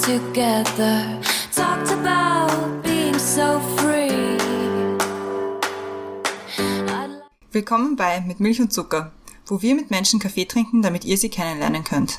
together, talked about being so free. Willkommen bei Mit Milch und Zucker, wo wir mit Menschen Kaffee trinken, damit ihr sie kennenlernen könnt.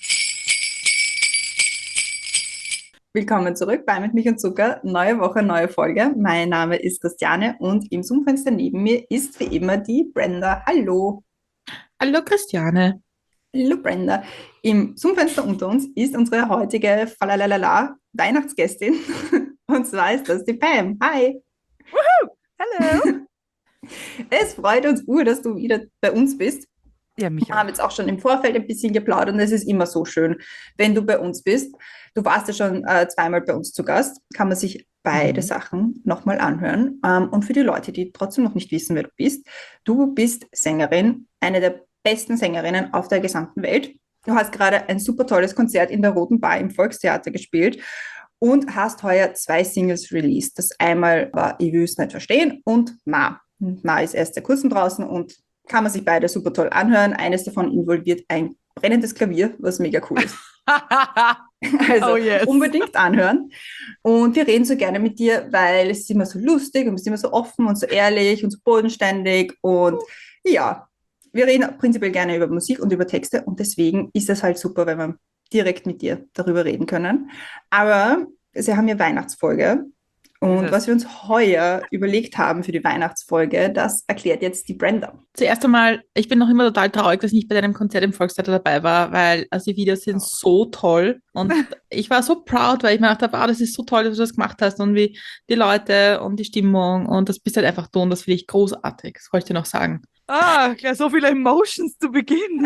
Willkommen zurück bei Mit Milch und Zucker, neue Woche, neue Folge. Mein Name ist Christiane und im Zoom-Fenster neben mir ist wie immer die Brenda. Hallo. Hallo Christiane. Hallo Brenda. Im Zoom-Fenster unter uns ist unsere heutige Falalala Weihnachtsgästin und zwar ist das die Pam. Hi. Woohoo! Hallo. Es freut uns dass du wieder bei uns bist. Ja, mich Wir haben jetzt auch schon im Vorfeld ein bisschen geplaudert und es ist immer so schön, wenn du bei uns bist. Du warst ja schon zweimal bei uns zu Gast, kann man sich beide Sachen nochmal anhören. Und für die Leute, die trotzdem noch nicht wissen, wer du bist Sängerin, eine der besten Sängerinnen auf der gesamten Welt. Du hast gerade ein super tolles Konzert in der Roten Bar im Volkstheater gespielt und hast heuer 2 Singles released. Das einmal war Ich will's nicht verstehen und Ma. Ma ist erst seit kurzem draußen und kann man sich beide super toll anhören. Eines davon involviert ein brennendes Klavier, was mega cool ist. Also unbedingt anhören. Und wir reden so gerne mit dir, weil es ist immer so lustig und es ist immer so offen und so ehrlich und so bodenständig. Und ja, wir reden prinzipiell gerne über Musik und über Texte und deswegen ist es halt super, wenn wir direkt mit dir darüber reden können. Aber sie haben ja Weihnachtsfolge. Und was wir uns heuer überlegt haben für die Weihnachtsfolge, das erklärt jetzt die Brenda. Zuerst einmal, ich bin noch immer total traurig, dass ich nicht bei deinem Konzert im Volkstheater dabei war, weil also die Videos sind so toll und ich war so proud, weil ich mir dachte, das ist so toll, dass du das gemacht hast und wie die Leute und die Stimmung und das bist halt einfach du und das finde ich großartig, das wollte ich dir noch sagen. Gleich so viele Emotions zu Beginn.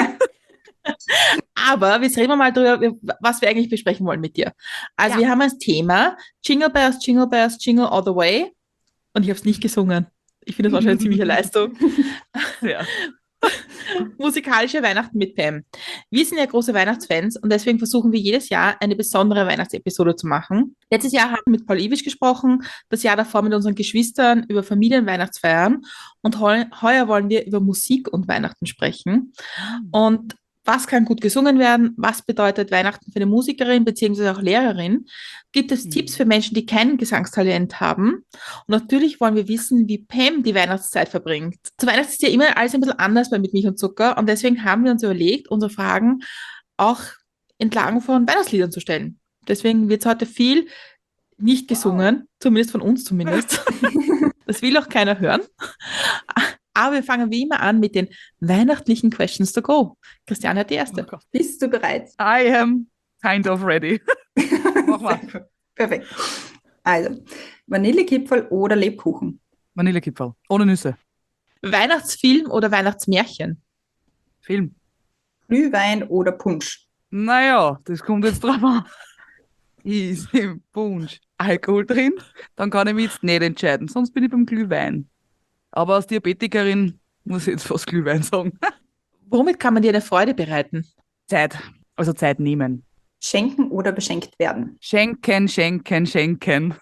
Aber jetzt reden wir mal drüber, was wir eigentlich besprechen wollen mit dir. Also wir haben als Thema Jingle Bells, Jingle All the Way. Und ich habe es nicht gesungen. Ich finde das wahrscheinlich eine ziemliche Leistung. Ja. Musikalische Weihnachten mit Pam. Wir sind ja große Weihnachtsfans und deswegen versuchen wir jedes Jahr eine besondere Weihnachtsepisode zu machen. Letztes Jahr haben wir mit Paul Iwisch gesprochen, das Jahr davor mit unseren Geschwistern über Familienweihnachtsfeiern und heuer wollen wir über Musik und Weihnachten sprechen. Und was kann gut gesungen werden? Was bedeutet Weihnachten für eine Musikerin bzw. auch Lehrerin? Gibt es Tipps für Menschen, die kein Gesangstalent haben? Und natürlich wollen wir wissen, wie Pam die Weihnachtszeit verbringt. Zu Weihnachten ist ja immer alles ein bisschen anders bei Mit Milch und Zucker und deswegen haben wir uns überlegt, unsere Fragen auch entlang von Weihnachtsliedern zu stellen. Deswegen wird es heute viel nicht gesungen, zumindest von uns zumindest. Das will auch keiner hören. Aber wir fangen wie immer an mit den weihnachtlichen Questions to go. Christiane hat die erste. Oh Bist du bereit? I am kind of ready. Mach mal. Perfekt. Also, Vanillekipferl oder Lebkuchen? Vanillekipferl. Ohne Nüsse. Weihnachtsfilm oder Weihnachtsmärchen? Film. Glühwein oder Punsch? Naja, das kommt jetzt drauf an. Ist im Punsch Alkohol drin? Dann kann ich mich jetzt nicht entscheiden. Sonst bin ich beim Glühwein. Aber als Diabetikerin muss ich jetzt fast Glühwein sagen. Womit kann man dir eine Freude bereiten? Zeit. Also Zeit nehmen. Schenken oder beschenkt werden? Schenken, schenken, schenken.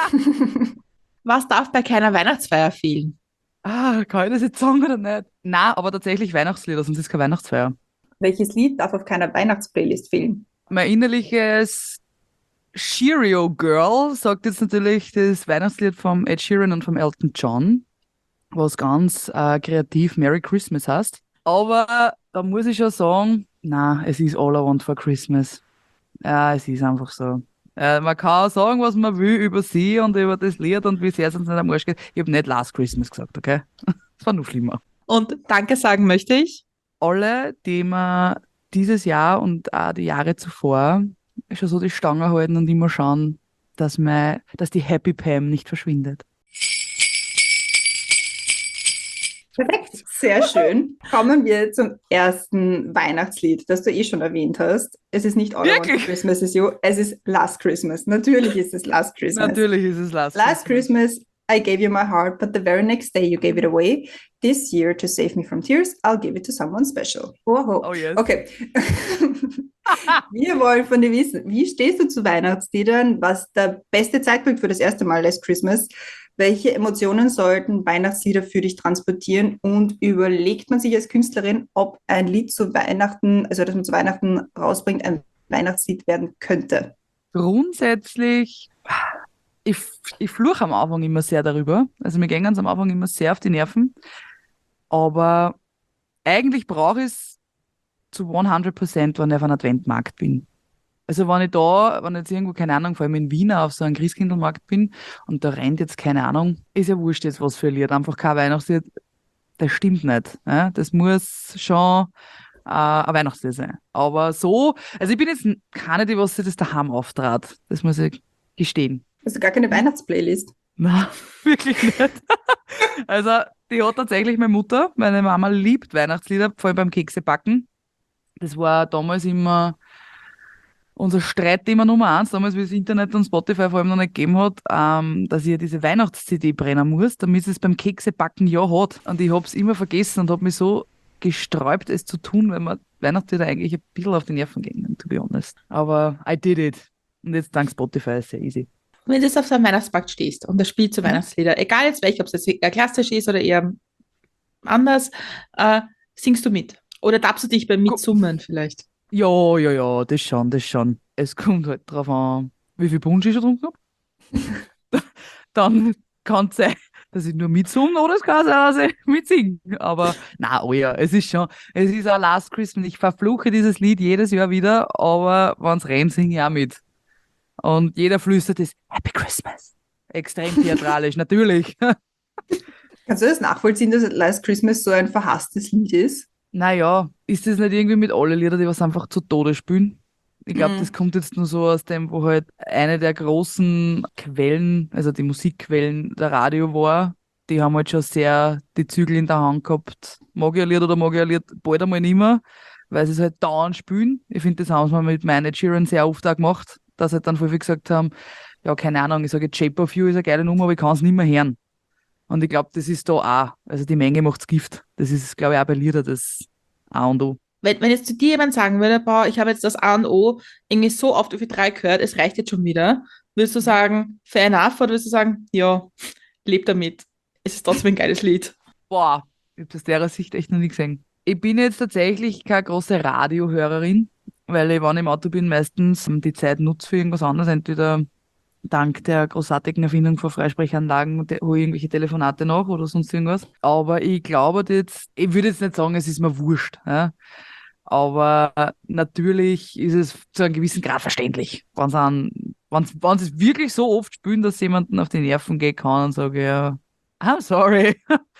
Was darf bei keiner Weihnachtsfeier fehlen? Kann ich das jetzt sagen oder nicht? Nein, aber tatsächlich Weihnachtslieder, sonst ist keine Weihnachtsfeier. Welches Lied darf auf keiner Weihnachtsplaylist fehlen? Mein innerliches Cheerio Girl sagt jetzt natürlich das Weihnachtslied vom Ed Sheeran und vom Elton John, was ganz kreativ Merry Christmas heißt. Aber da muss ich schon sagen, nein, es ist All I Want for Christmas. Ja, es ist einfach so. Man kann sagen, was man will über sie und über das Lied und wie sehr es uns nicht am Arsch geht. Ich habe nicht Last Christmas gesagt, okay? Das war noch schlimmer. Und Danke sagen möchte ich. Alle, die mir dieses Jahr und auch die Jahre zuvor schon so die Stange halten und immer schauen, dass die Happy Pam nicht verschwindet. Perfekt, sehr schön. Kommen wir zum ersten Weihnachtslied, das du schon erwähnt hast. Es ist nicht All I Want for Christmas Is You, es ist Last Christmas. Natürlich ist es Last Christmas. Natürlich ist es Last Christmas, I gave you my heart, but the very next day you gave it away. This year, to save me from tears, I'll give it to someone special. Oh yes. Okay. Wir wollen von dir wissen, wie stehst du zu Weihnachtsliedern? Was der beste Zeitpunkt für das erste Mal Last Christmas? Welche Emotionen sollten Weihnachtslieder für dich transportieren? Und überlegt man sich als Künstlerin, ob ein Lied zu Weihnachten, also das man zu Weihnachten rausbringt, ein Weihnachtslied werden könnte? grundsätzlich, ich, ich fluche am Anfang immer sehr darüber. Also mir gehen am Anfang immer sehr auf die Nerven. Aber eigentlich brauche ich es zu 100%, wenn ich auf einem Adventmarkt bin. Also wenn ich jetzt irgendwo, keine Ahnung, vor allem in Wien auf so einem Christkindlmarkt bin und da rennt jetzt, keine Ahnung, ist ja wurscht jetzt was für ein Lied, einfach kein Weihnachtslied, das stimmt nicht. Ja? Das muss schon ein Weihnachtslied sein. Aber so, also ich bin jetzt keine, die was sich das daheim auftrat. Das muss ich gestehen. Also gar keine Weihnachtsplaylist. Nein, wirklich nicht. Also, die hat tatsächlich meine Mutter. Meine Mama liebt Weihnachtslieder, vor allem beim Keksebacken. Das war damals immer unser Streitthema Nummer 1, damals, wie das Internet und Spotify vor allem noch nicht gegeben hat, dass ich diese Weihnachts-CD brennen muss, damit es beim Keksebacken ja hat. Und ich habe es immer vergessen und habe mich so gesträubt, es zu tun, weil mir Weihnachtslieder eigentlich ein bisschen auf die Nerven gingen, to be honest. Aber I did it. Und jetzt dank Spotify ist es sehr easy. Wenn du jetzt auf so einem Weihnachtsmarkt stehst und das spielt so Weihnachtslieder, egal jetzt welche, ob es jetzt eher klassisch ist oder eher anders, singst du mit? Oder darfst du dich beim Mitsummen vielleicht? Ja, das schon. Es kommt halt drauf an, wie viel Punsch ich schon getrunken habe. Dann kann es sein, dass ich nur mitsumme oder es kann sein, dass ich mitsinge. Aber nein, oh ja, es ist auch Last Christmas. Ich verfluche dieses Lied jedes Jahr wieder, aber wenn es rennt, singe ich auch mit. Und jeder flüstert es Happy Christmas. Extrem theatralisch, natürlich. Kannst du das nachvollziehen, dass Last Christmas so ein verhasstes Lied ist? Naja, ist das nicht irgendwie mit allen Liedern, die was einfach zu Tode spielen? Ich glaube, das kommt jetzt nur so aus dem, wo halt eine der großen Quellen, also die Musikquellen der Radio war. Die haben halt schon sehr die Zügel in der Hand gehabt. Mag ich ein Lied oder mag ich ein Lied bald einmal nicht mehr, weil sie es halt dauernd spielen. Ich finde, das haben sie mal mit Ed Sheeran sehr oft auch gemacht, dass sie halt dann voll viel gesagt haben, ja, keine Ahnung, ich sage jetzt Shape of You ist eine geile Nummer, aber ich kann es nicht mehr hören. Und ich glaube, das ist da auch. Also die Menge macht's Gift. Das ist, glaube ich, auch bei Lieder das A und O. Wenn jetzt zu dir jemand sagen würde, boah, ich habe jetzt das A und O irgendwie so oft auf die 3 gehört, es reicht jetzt schon wieder, würdest du sagen, fair enough, oder würdest du sagen, ja, leb damit. Es ist trotzdem ein geiles Lied. Boah, ich habe das der Sicht echt noch nie gesehen. Ich bin jetzt tatsächlich keine große Radiohörerin, weil ich, wenn ich im Auto bin, meistens die Zeit nutze für irgendwas anderes. Entweder dank der großartigen Erfindung von Freisprechanlagen hole ich irgendwelche Telefonate nach oder sonst irgendwas. Aber ich glaube jetzt, ich würde jetzt nicht sagen, es ist mir wurscht. Ja? Aber natürlich ist es zu einem gewissen Grad verständlich. Wenn sie es wirklich so oft spielen, dass jemanden auf die Nerven gehen kann und sage, ja, I'm sorry.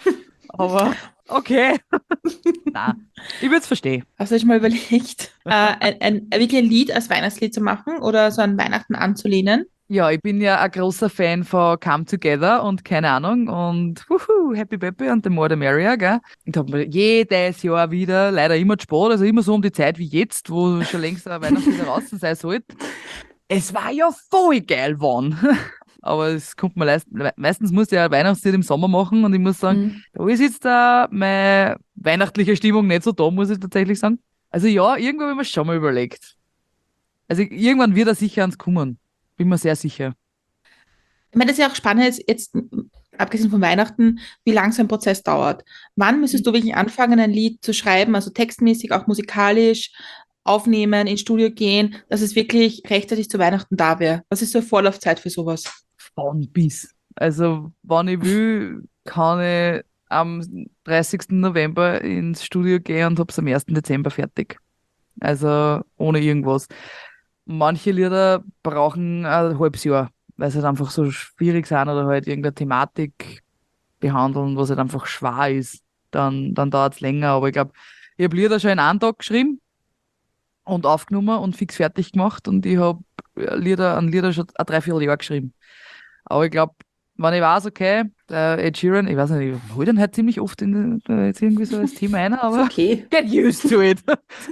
Aber okay. Nein, ich würde es verstehen. Hast du dich mal überlegt, wirklich ein Lied als Weihnachtslied zu machen oder so an Weihnachten anzulehnen? Ja, ich bin ja ein großer Fan von Come Together und keine Ahnung und Happy Peppy und The More the Merrier, gell? Und habe mir jedes Jahr wieder, leider immer zu spät, also immer so um die Zeit wie jetzt, wo schon längst ein Weihnachtslied draußen sein sollte. Es war ja voll geil wann. Aber es kommt mir meistens muss ich ja ein Weihnachtslied im Sommer machen und ich muss sagen, da ist jetzt meine weihnachtliche Stimmung nicht so da, muss ich tatsächlich sagen. Also ja, irgendwo habe ich mir schon mal überlegt. Also irgendwann wird er sicher ans kommen. Bin mir sehr sicher. Ich meine, das ist ja auch spannend, jetzt abgesehen von Weihnachten, wie lang so ein Prozess dauert. Wann müsstest du wirklich anfangen, ein Lied zu schreiben, also textmäßig, auch musikalisch, aufnehmen, ins Studio gehen, dass es wirklich rechtzeitig zu Weihnachten da wäre? Was ist so eine Vorlaufzeit für sowas? Von bis. Also, wenn ich will, kann ich am 30. November ins Studio gehen und habe es am 1. Dezember fertig. Also ohne irgendwas. Manche Lieder brauchen ein halbes Jahr, weil sie halt einfach so schwierig sind oder halt irgendeine Thematik behandeln, was halt einfach schwer ist. Dann dauert es länger. Aber ich glaube, ich habe Lieder schon in einem Tag geschrieben und aufgenommen und fix fertig gemacht und ich habe Lieder schon ein Dreivierteljahr geschrieben. Aber ich glaube, wenn ich weiß, okay, der Ed Sheeran, ich weiß nicht, ich hole den halt ziemlich oft jetzt irgendwie so als Thema ein, aber Okay. get used to it.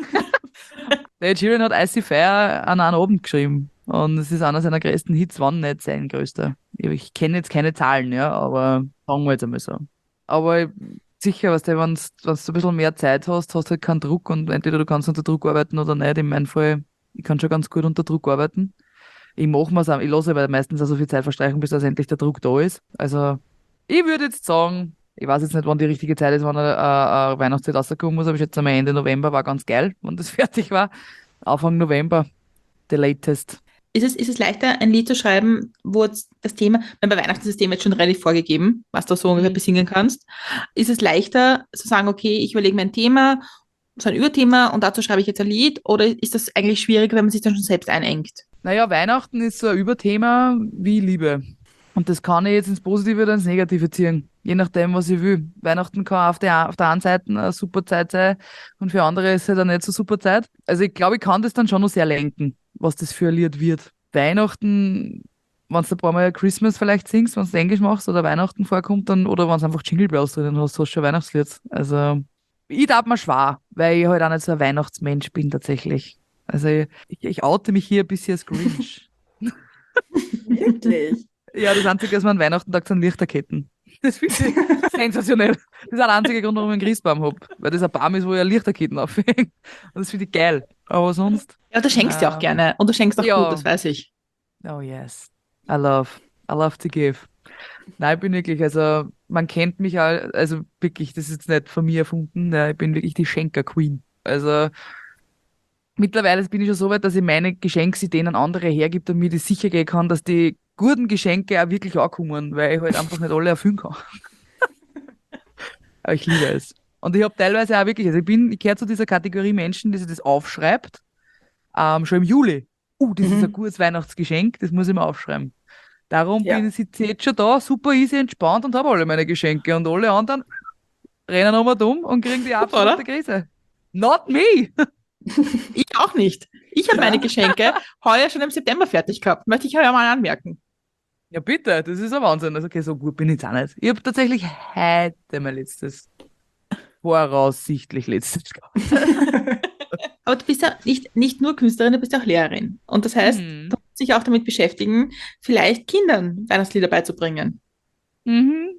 Der Ed Sheeran hat Icy Fire an einem Abend geschrieben. Und es ist einer seiner größten Hits, wann nicht sein größter. Ich kenne jetzt keine Zahlen, ja, aber sagen wir jetzt einmal so. Aber sicher, weißt du, wenn du ein bisschen mehr Zeit hast, hast du halt keinen Druck und entweder du kannst unter Druck arbeiten oder nicht. In meinem Fall, ich kann schon ganz gut unter Druck arbeiten. Ich mache mir's auch, ich lasse aber meistens auch so viel Zeit verstreichen, bis dass endlich der Druck da ist. Also, ich würde jetzt sagen, ich weiß jetzt nicht, wann die richtige Zeit ist, wann ein Weihnachtslied rauskommen muss, aber ich schätze mal Ende November war ganz geil, wenn das fertig war. Anfang November, the latest. Ist es leichter, ein Lied zu schreiben, wo jetzt das Thema, weil bei Weihnachten ist das Thema jetzt schon relativ vorgegeben, was du so ungefähr besingen kannst. Ist es leichter zu sagen, okay, ich überlege mir ein Thema, so ein Überthema und dazu schreibe ich jetzt ein Lied, oder ist das eigentlich schwieriger, wenn man sich dann schon selbst einengt? Naja, Weihnachten ist so ein Überthema wie Liebe. Und das kann ich jetzt ins Positive oder ins Negative ziehen. Je nachdem, was ich will. Weihnachten kann auf der einen Seite eine super Zeit sein und für andere ist es halt eine nicht so super Zeit. Also ich glaube, ich kann das dann schon noch sehr lenken, was das für ein Lied wird. Weihnachten, wenn du ein paar Mal Christmas vielleicht singst, wenn du Englisch machst oder Weihnachten vorkommt, dann, oder wenn du einfach Jingle Bells drinnen hast, hast du schon ein Weihnachtslied. Also ich darf mir schwer, weil ich halt auch nicht so ein Weihnachtsmensch bin tatsächlich. Also ich oute mich hier ein bisschen als Grinch. Wirklich. Ja, das Einzige, was man an Weihnachten sagt, sind Lichterketten. Das finde ich sensationell. Das ist auch der einzige Grund, warum ich einen Christbaum habe. Weil das ein Baum ist, wo ich Lichterketten aufhänge. Und das finde ich geil. Aber sonst, Ja, du schenkst ja auch gerne und du schenkst auch ja. gut, das weiß ich. oh yes. I love to give. Nein, ich bin wirklich, also man kennt mich also wirklich, das ist jetzt nicht von mir erfunden. Ja, ich bin wirklich die Schenker-Queen. Also mittlerweile bin ich schon so weit, dass ich meine Geschenksideen an andere hergibt und mir das sicher gehen kann, dass die guten Geschenke auch wirklich ankommen, weil ich halt einfach nicht alle erfüllen kann. Aber ich liebe es. Und ich habe teilweise auch wirklich, also ich gehöre zu dieser Kategorie Menschen, die sich das aufschreibt, schon im Juli. Das ist ein gutes Weihnachtsgeschenk, das muss ich mir aufschreiben. Darum Ja. sitze ich jetzt schon da, super easy entspannt und habe alle meine Geschenke. Und alle anderen rennen um und um und kriegen die absolute oder? Krise. Not me! Ich auch nicht. Ich habe Ja. meine Geschenke heuer schon im September fertig gehabt. Möchte ich ja mal anmerken. Ja, bitte, das ist ein Wahnsinn. Also, okay, so gut bin ich jetzt auch nicht. Ich habe tatsächlich heute mein letztes, voraussichtlich letztes gehabt. Aber du bist ja nicht nur Künstlerin, du bist auch Lehrerin. Und das heißt, Mhm. du musst dich auch damit beschäftigen, vielleicht Kindern Weihnachtslieder beizubringen. Mhm.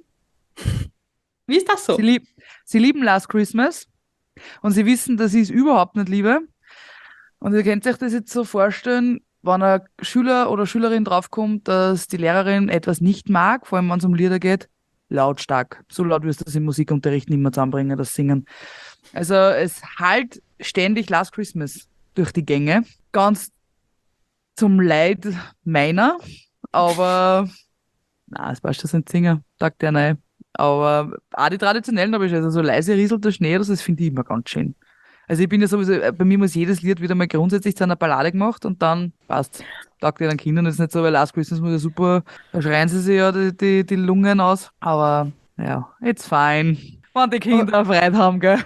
Wie ist das so? Sie lieben Last Christmas und sie wissen, dass ich es überhaupt nicht liebe. Und ihr könnt euch das jetzt so vorstellen, wenn ein Schüler oder Schülerin draufkommt, dass die Lehrerin etwas nicht mag, vor allem wenn es um Lieder geht, lautstark. So laut wirst du das im Musikunterricht nicht mehr zusammenbringen, das Singen. Also es halt ständig Last Christmas durch die Gänge. Ganz zum Leid meiner, aber na, es passt schon ein Singer, sagt der nein. Aber auch die traditionellen habe ich also so leise rieselt der Schnee, das finde ich immer ganz schön. Also ich bin ja sowieso, bei mir muss jedes Lied wieder mal grundsätzlich zu einer Ballade gemacht und dann passt. Taugt ja den Kindern, das ist nicht so, weil Last Christmas muss ja super, da schreien sie sich ja die Lungen aus. Aber ja, it's fine. Wenn die Kinder Freude haben, gell?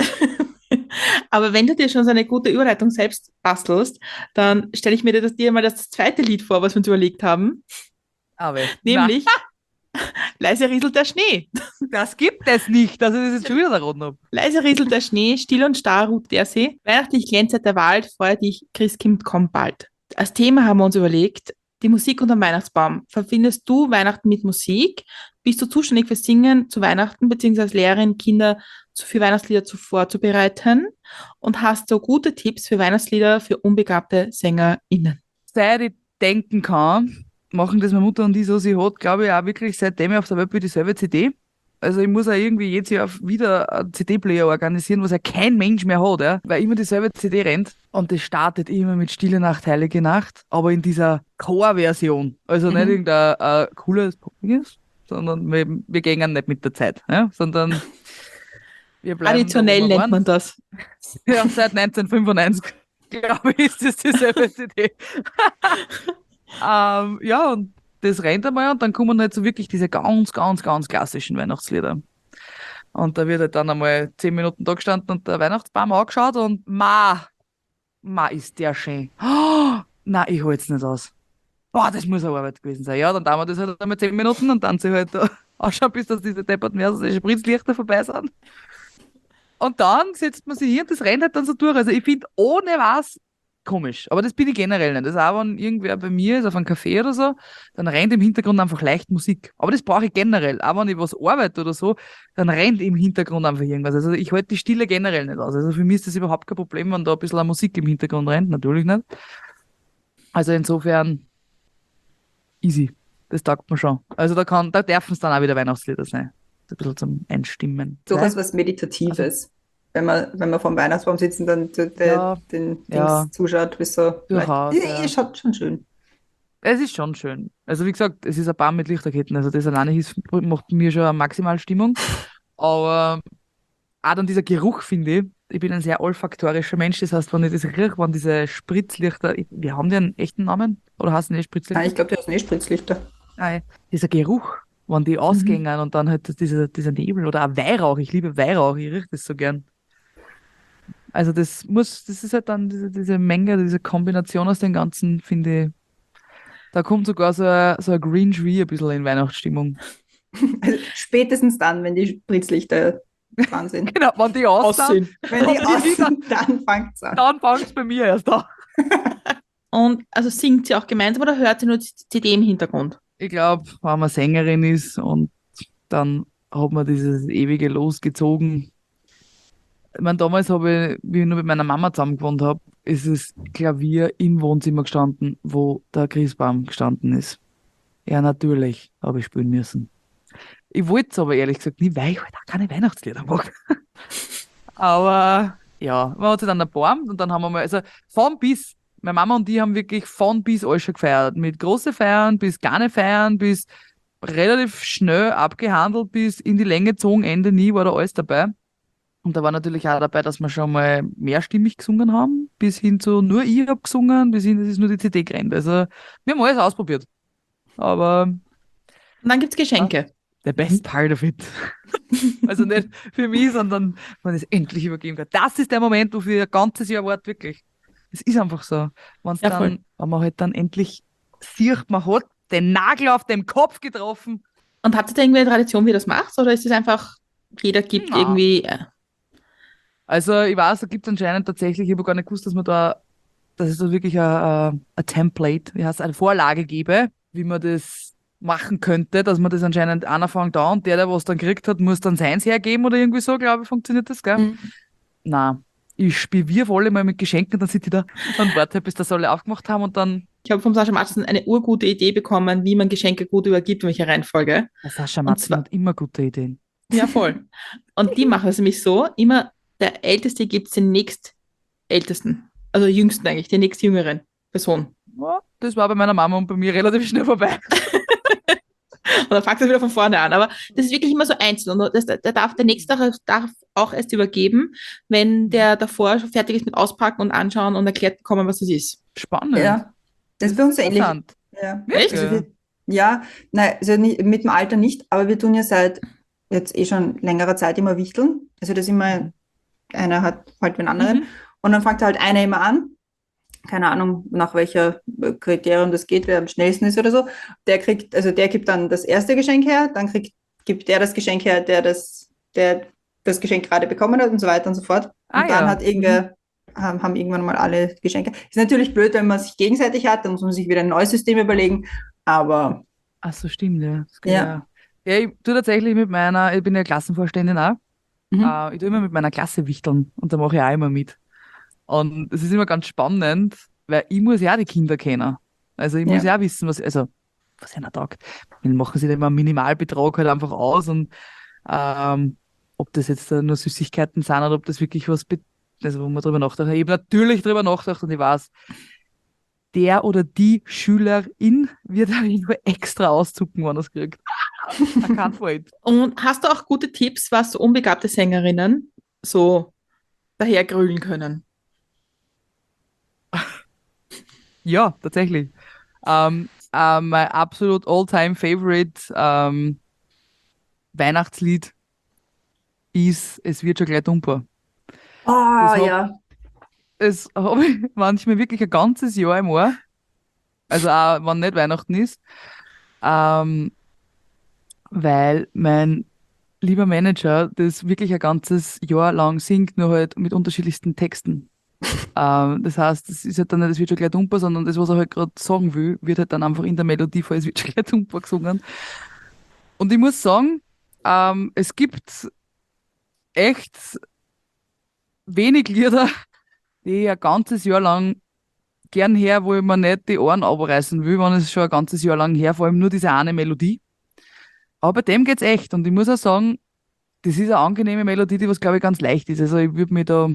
Aber wenn du dir schon so eine gute Überleitung selbst bastelst, dann stelle ich mir dir mal das zweite Lied vor, was wir uns überlegt haben. Aber Nämlich Leise rieselt der Schnee. das gibt es nicht, dass ich das jetzt schon wieder erraten habe. Leise rieselt der Schnee, still und starr ruht der See. Weihnachtlich glänzet der Wald, freu dich, Christkind kommt bald. Als Thema haben wir uns überlegt, die Musik unterm Weihnachtsbaum. Verbindest du Weihnachten mit Musik? Bist du zuständig für Singen zu Weihnachten, beziehungsweise als Lehrerin Kinder für Weihnachtslieder vorzubereiten? Und hast du gute Tipps für Weihnachtslieder für unbegabte SängerInnen? Seit ich denken kann, machen das meine Mutter und ich so, sie hat, glaube ich, auch wirklich seitdem ich auf der Welt bin, dieselbe CD. Also ich muss auch irgendwie jedes Jahr wieder einen CD-Player organisieren, was ja kein Mensch mehr hat, ja, weil immer dieselbe CD rennt und das startet immer mit Stille Nacht, Heilige Nacht, aber in dieser Chor-Version. Also nicht irgendein cooles Popliges, sondern wir gehen nicht mit der Zeit, ja, sondern wir bleiben Traditionell da, wo wir nennt waren. man das. Ja, seit 1995, glaube ich, ist das dieselbe CD. Ja, und das rennt einmal und dann kommen halt so wirklich diese ganz, ganz, ganz klassischen Weihnachtslieder. Und da wird halt dann einmal 10 Minuten da gestanden und der Weihnachtsbaum angeschaut und ist der schön. Oh, nein, ich halte nicht aus. Boah, das muss eine Arbeit gewesen sein. Ja, dann dauert das halt einmal 10 Minuten und dann sie halt da ausschauen, bis dass diese depperten Spritzlichter vorbei sind. Und dann setzt man sich hier und das rennt halt dann so durch. Also ich finde, ohne was komisch. Aber das bin ich generell nicht. Das ist auch, wenn irgendwer bei mir ist, auf einem Café oder so, dann rennt im Hintergrund einfach leicht Musik. Aber das brauche ich generell. Auch wenn ich was arbeite oder so, dann rennt im Hintergrund einfach irgendwas. Also ich halte die Stille generell nicht aus. Also für mich ist das überhaupt kein Problem, wenn da ein bisschen Musik im Hintergrund rennt. Natürlich nicht. Also insofern easy. Das taugt mir schon. Also da dürfen es dann auch wieder Weihnachtslieder sein. Ein bisschen zum Einstimmen. Durchaus was Meditatives. Wenn man vom Weihnachtsbaum sitzt und dann den Ja. Dings zuschaut, wie so. Durchaus, ja. Schaut schon schön. Es ist schon schön. Also wie gesagt, es ist ein Baum mit Lichterketten. Also das alleine macht mir schon eine Maximalstimmung. Aber auch dann dieser Geruch, finde ich. Ich bin ein sehr olfaktorischer Mensch. Das heißt, wenn ich das rieche, wenn diese Spritzlichter, wir haben die einen echten Namen? Oder heißen die Spritzlichter? Ich glaube, der ist Spritzlichter. Nein. Dieser Geruch, wenn die ausgehen und dann halt dieser Nebel oder auch Weihrauch. Ich liebe Weihrauch, ich rieche das so gern. Also das ist halt dann diese Menge, diese Kombination aus den Ganzen, finde ich. Da kommt sogar so ein Green Tree ein bisschen in Weihnachtsstimmung. Also spätestens dann, wenn die Spritzlichter dran sind. Genau, wenn die aussehen, Wenn die aus sind, dann fängt es an. dann fängt es bei mir erst an. Und also singt sie auch gemeinsam oder hört sie nur die CD im Hintergrund? Ich glaube, wenn man Sängerin ist und dann hat man dieses ewige Los gezogen. Ich meine, damals habe ich, wie ich nur mit meiner Mama zusammen gewohnt habe, ist das Klavier im Wohnzimmer gestanden, wo der Christbaum gestanden ist. Ja, natürlich habe ich spielen müssen. Ich wollte es aber ehrlich gesagt nie, weil ich halt auch keine Weihnachtslieder mag. Aber ja, man hat sich dann erbarmt und dann haben wir mal, also von bis, meine Mama und die haben wirklich von bis alles schon gefeiert. Mit große Feiern, bis gar nicht feiern, bis relativ schnell abgehandelt, bis in die Länge gezogen, Ende nie war da alles dabei. Und da war natürlich auch dabei, dass wir schon mal mehrstimmig gesungen haben, bis hin zu nur ich hab gesungen, bis hin, das ist nur die CD gerannt. Also wir haben alles ausprobiert. Aber Und dann gibt es Geschenke. the best part of it. Also nicht für mich, sondern wenn ich es endlich übergeben kann. Das ist der Moment, wofür ich ein ganzes Jahr warte, wirklich. Es ist einfach so. Wenn's Ja, dann, voll. wenn man halt dann endlich sieht, man hat den Nagel auf dem Kopf getroffen. Und habt ihr da irgendwie eine Tradition, wie ihr das macht? Oder ist es einfach, jeder gibt Na. irgendwie. Also ich weiß, da gibt es anscheinend tatsächlich, ich habe gar nicht gewusst, dass es da wirklich ein Template, wie heißt eine Vorlage gebe, wie man das machen könnte, dass man das anscheinend einer fängt an und der was dann gekriegt hat, muss dann seins hergeben oder irgendwie so, glaube ich, funktioniert das, gell? Mhm. Na, ich spiele alle mal mit Geschenken, dann sitze ich da und warte halt, bis das alle aufgemacht haben und dann Ich habe vom Sascha Matson eine urgute Idee bekommen, wie man Geschenke gut übergibt, in welcher Reihenfolge. der Sascha Und Matzen zwar- hat immer gute Ideen. Ja, voll. Und die machen es nämlich so, immer der Älteste gibt es den nächstältesten, also jüngsten eigentlich, den nächstjüngeren Person. Ja, das war bei meiner Mama und bei mir relativ schnell vorbei. Und dann fängt es wieder von vorne an. Aber das ist wirklich immer so einzeln. Und der Nächste darf auch erst übergeben, wenn der davor schon fertig ist mit Auspacken und anschauen und erklärt bekommen, was das ist. Spannend. Ja, das ist bei uns so ähnlich. Interessant. Ja. Echt? Also ja, nein, also mit dem Alter nicht, aber wir tun ja seit jetzt schon längerer Zeit immer wichteln. Also das immer, einer hat halt den anderen. Und dann fängt halt einer immer an. Keine Ahnung, nach welcher Kriterium das geht, wer am schnellsten ist oder so. Der gibt dann das erste Geschenk her, dann gibt der das Geschenk her, der das Geschenk gerade bekommen hat und so weiter und so fort. Ah, Und dann ja. hat haben irgendwann mal alle Geschenke. Ist natürlich blöd, wenn man sich gegenseitig hat, dann muss man sich wieder ein neues System überlegen. Aber Ach so, stimmt, ja. Das kann Ja. Ja, ich tue tatsächlich ich bin ja Klassenvorständin auch. Mhm. Ich tue immer mit meiner Klasse wichteln und da mache ich auch immer mit. Und es ist immer ganz spannend, weil ich muss ja auch die Kinder kennen. Also ich muss ja auch wissen, was einer taugt. Dann machen sie dann immer einen Minimalbetrag halt einfach aus und ob das jetzt nur Süßigkeiten sind oder ob das wirklich also wo man drüber nachdenkt. Ich habe natürlich drüber nachgedacht und ich weiß, der oder die Schülerin wird auch nur extra auszucken, wenn er es kriegt. I can't wait. Und hast du auch gute Tipps, was so unbegabte Sängerinnen so dahergrölen können? Ja, tatsächlich. Mein absolut all-time favorite Weihnachtslied ist Es wird schon gleich dumper. Das Das habe ich manchmal wirklich ein ganzes Jahr im Ohr. Also auch, wenn nicht Weihnachten ist. Weil mein lieber Manager das wirklich ein ganzes Jahr lang singt, nur halt mit unterschiedlichsten Texten. Das heißt, es ist halt dann nicht, es wird schon gleich dumper, sondern das, was er halt gerade sagen will, wird halt dann einfach in der Melodie von Es wird schon gleich dumper gesungen. Und ich muss sagen, es gibt echt wenig Lieder, die ich ein ganzes Jahr lang gern her, wo ich mir nicht die Ohren abreißen will, wenn es schon ein ganzes Jahr lang her, vor allem nur diese eine Melodie. Aber bei dem geht's echt. Und ich muss auch sagen, das ist eine angenehme Melodie, die was, glaube ich, ganz leicht ist. Also ich würde mir da,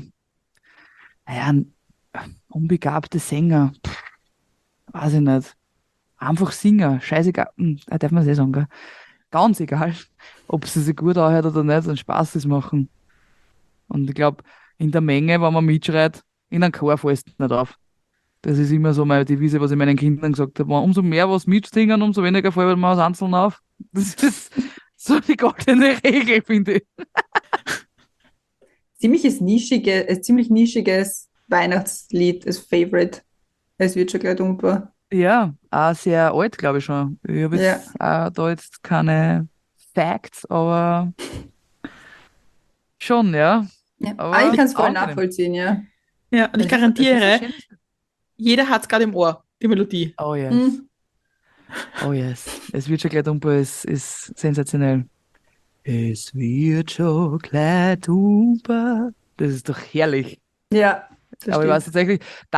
unbegabte Sänger, weiß ich nicht. einfach singen. Scheißegal. Darf man das eh sagen, gell? Ganz egal, ob sie sich gut anhört oder nicht, und Spaß ist machen. Und ich glaube, in der Menge, wenn man mitschreit, in einem Chor fällst du nicht auf. Das ist immer so meine Devise, was ich meinen Kindern gesagt habe. Umso mehr was mitsingen, umso weniger fällt man aus Einzelnen auf. Das ist so die goldene Regel, finde ich. Ziemlich nischiges Weihnachtslied, das Favorite. Es wird schon gleich dumper. Ja, auch sehr alt, glaube ich schon. Ich habe Ja. jetzt da jetzt keine Facts, aber schon, ja. Ja. Aber Ich kann es voll angenehm. nachvollziehen, ja. Ja, und ich Das ist ein garantiere, schönes- jeder hat es gerade im Ohr, die Melodie. Oh yes. Hm. Oh yes. Es wird schon gleich dumper, es ist sensationell. Es wird schon gleich dumper. Das ist doch herrlich. Ja, das Aber ich weiß stimmt. tatsächlich,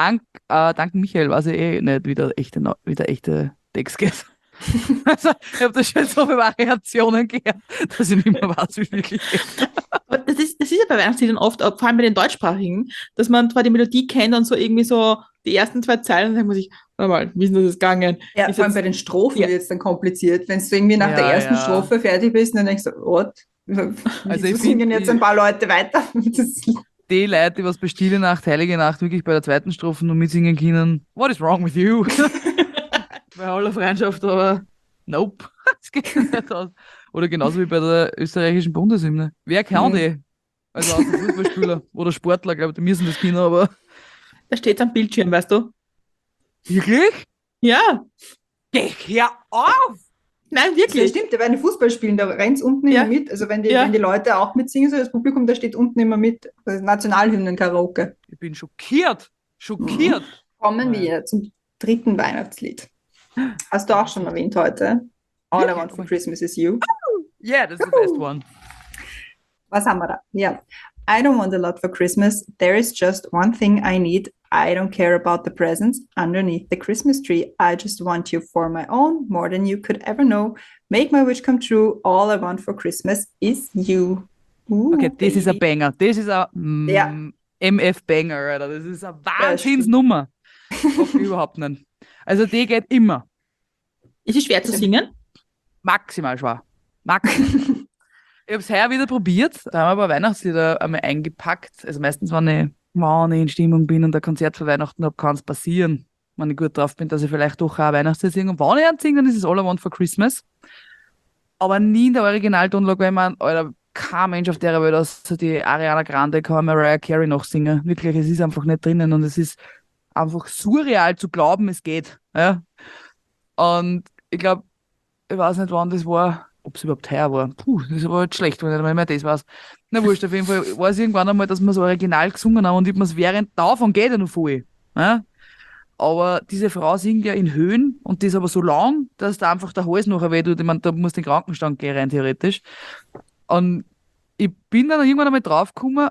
dank Michael weiß ich eh nicht, wie der echte Text geht. Also, ich habe da schon so viele Variationen gehört, dass ich nicht mehr weiß, wie es wirklich geht. Aber das ist ja bei Weihnachtsliedern oft, vor allem bei den deutschsprachigen, dass man zwar die Melodie kennt und so irgendwie so die ersten 2 Zeilen, dann denkt man sich, warte mal, wie ist denn das jetzt gegangen? Ja, Ist vor allem jetzt- bei den Strophen Ja. wird es dann kompliziert. Wenn du irgendwie nach der Ja, ersten ja. Strophe fertig bist, dann denkst du, what? Also Wieso ich singen find, jetzt ein paar Leute weiter? Das, Die Leute, die was bei Stille Nacht, Heilige Nacht wirklich bei der zweiten Strophe noch mitsingen können, what is wrong with you? Bei aller Freundschaft, aber nope. Das geht nicht aus. Oder genauso wie bei der österreichischen Bundeshymne. Wer kann Mhm. die? Also außer Fußballspieler oder Sportler, glaube ich, die müssen das können, aber Da steht am Bildschirm, weißt du? wirklich? Ja, Geh, hör auf! nein, das wirklich. stimmt, bei den Fußballspielen, da rennt unten Ja. immer mit. Also wenn die, Ja. wenn die Leute auch mitsingen, so das Publikum, da steht unten immer mit. Das ist Nationalhymnen-Karaoke. Ich bin schockiert. Schockiert. Kommen Nein. wir zum 3. Weihnachtslied. Hast du auch schon erwähnt heute? All I Wirklich? Want for Christmas is You. Yeah, that's the best one. Was haben wir da? Ja. I don't want a lot for Christmas. There is just one thing I need. I don't care about the presents underneath the Christmas tree. I just want you for my own, more than you could ever know. Make my wish come true. All I want for Christmas is you. Okay, das ist ein baby. Banger. Das ist ein Ja. MF-Banger, Alter. Das ist eine stimmt. Wahnsinnsnummer. Hoffe ich überhaupt nicht. Also die geht immer. Ist es schwer zu singen? Maximal schwer. Maximal. Ich habe es heuer wieder probiert. Da haben wir aber Weihnachtslieder einmal eingepackt. Also meistens, wenn ich in Stimmung bin und ein Konzert für Weihnachten habe, kann es passieren, wenn ich gut drauf bin, dass ich vielleicht doch auch ein Weihnachtslied singe. Und wenn ich einen singe, dann ist es All I Want for Christmas. Aber nie in der Originaltonlage, weil man, Alter, kein Mensch auf der Welt, außer die Ariana Grande, kann Mariah Carey noch singen. Wirklich, es ist einfach nicht drinnen und es ist einfach surreal zu glauben, es geht. Ja? Und ich glaube, ich weiß nicht, wann das war, ob es überhaupt heuer war. Puh, das war jetzt schlecht, wenn ich nicht mehr das weiß. Na wurscht, auf jeden Fall war es irgendwann einmal, dass wir das Original gesungen haben und ich mir es während davon geht ja noch voll. Ja? Aber diese Frau singt ja in Höhen und die ist aber so lang, dass da einfach der Hals nachher weh tut. Ich meine, da muss den Krankenstand gehen rein theoretisch. Und ich bin dann irgendwann einmal draufgekommen,